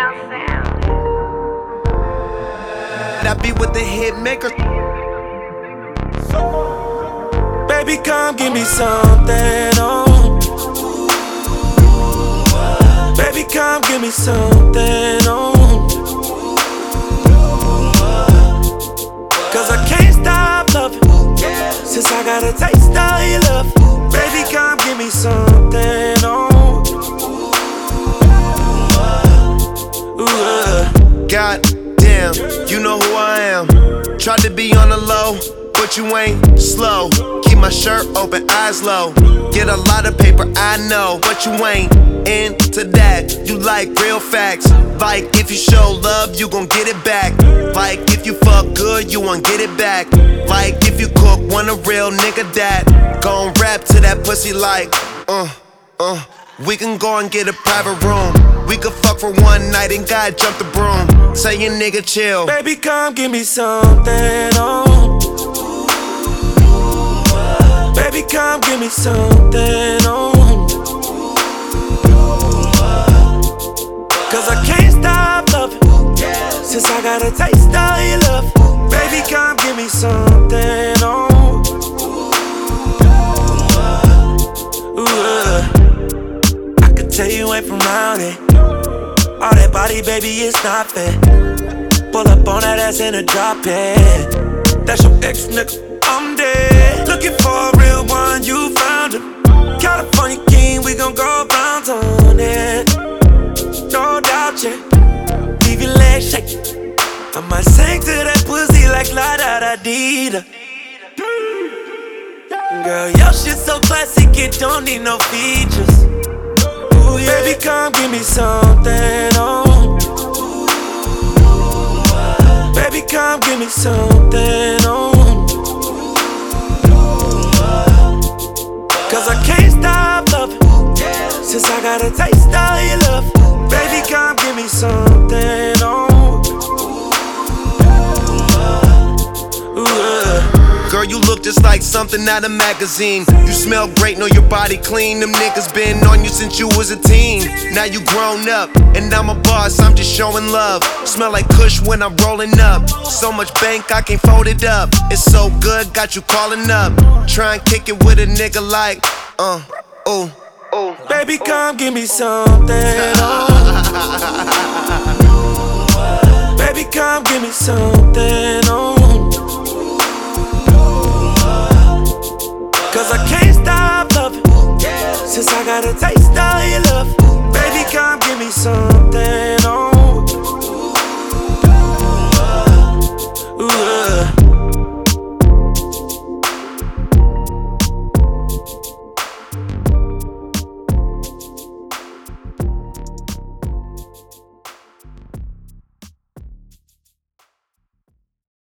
I be with the hit maker. Baby, come give me something, oh. Baby, come give me something, oh. Cause I can't stop loving, since I got a taste of your love. Baby, come give me something, oh. God damn, you know who I am. Tried to be on the low, but you ain't slow. Keep my shirt open, eyes low. Get a lot of paper, I know, but you ain't into that. You like real facts. Like if you show love, you gon' get it back. Like if you fuck good, you won't get it back. Like if you cook, want a real nigga that gon' rap to that pussy like we can go and get a private room. We could fuck for one night and God jump the broom. Say your nigga chill. Baby, come give me something, oh. Baby, come give me something, oh. Cause I can't stop loving, since I got a taste of your love. Baby, come give me something, oh. I could tell you ain't from round it. All that body, baby, it's not fair. Pull up on that ass in a drop head. That's your ex, nigga, I'm dead. Looking for a real one, you found him. California king, we gon' go bounce on it. No doubt, yeah. Leave your legs shaking. I might sing to that pussy like la da da dee da. Girl, your shit so classic, it don't need no features. Ooh, yeah. Baby, come give me something, oh. Baby, come give me something, oh. Cause I can't stop loving, since I got a taste of your love. Baby, come give me something, oh. Girl, you look just like something out of magazine. You smell great, know your body clean. Them niggas been on you since you was a teen. Now you grown up, and I'm a boss, I'm just showing love. Smell like Kush when I'm rolling up. So much bank, I can't fold it up. It's so good, got you calling up. Try and kick it with a nigga like, Baby, come give me something, oh. Baby, come give me something, oh. Cause I can't stop loving, since I got a taste of your love.